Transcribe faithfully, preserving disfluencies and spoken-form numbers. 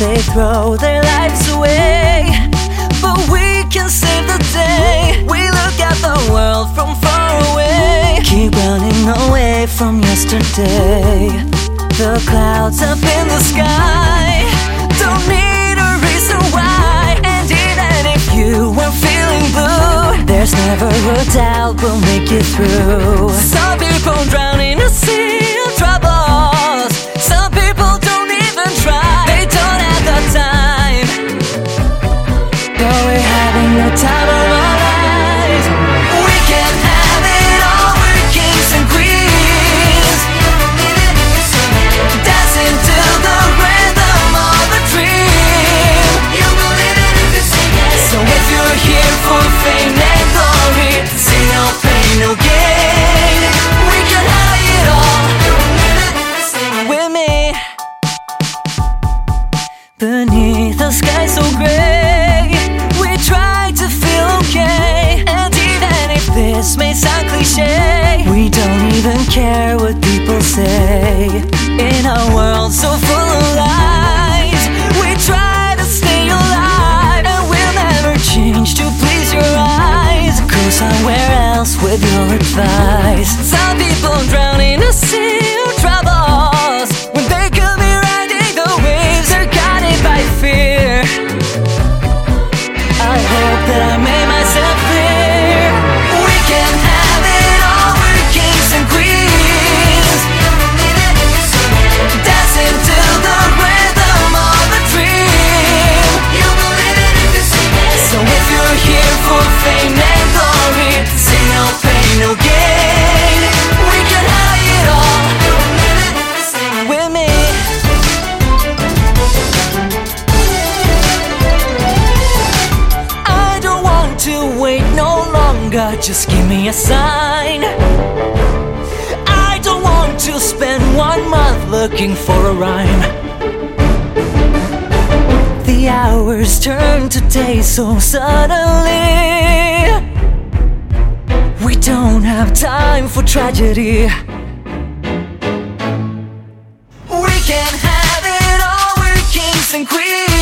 they throw their lives away, but we can save the day. We look at the world from far away, keep running away from yesterday. The clouds up in the sky don't need a reason why. And even if you were feeling blue, there's never a doubt we'll make it through. Some people drown in a sea of troubles. Some people don't even try, they don't have the time. But we're having the time of our lives. We can have it all, we're kings and queens, dancing to the rhythm of a dream. So if you're here for fame and glory, see no pain, no gain, we can have it all with me. Beneath a sky so gray, we try to feel okay. And even if this may sound cliche, we don't even care what people say. In a world so full of lies, we try to stay alive, and we'll never change to please your eyes. Go somewhere else with your advice. Some people drown in a sea of troubles when they could be riding the waves. They're guided by fear. I hope that I made myself clear. We can have it all, we're kings and queens, dancing to the rhythm of a dream. So if you're here for fame and glory, see no pain, no gain, we can have it all with me. I don't want to wait no longer, just give me a sign. I don't want to spend one month looking for a rhyme. The hours turn to days so suddenly, we don't have time for tragedy. We can have it all, we're kings and queens,